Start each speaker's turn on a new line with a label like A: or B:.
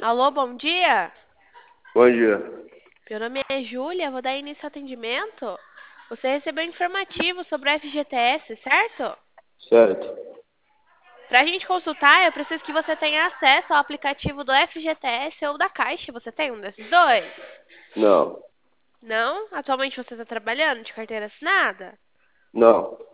A: Alô, bom dia.
B: Bom dia.
A: Meu nome é Júlia, vou dar início ao atendimento. Você recebeu informativo sobre o FGTS, certo?
B: Certo.
A: Para a gente consultar, eu preciso que você tenha acesso ao aplicativo do FGTS ou da Caixa. Você tem um desses dois?
B: Não.
A: Não? Atualmente você está trabalhando de carteira assinada?
B: Não.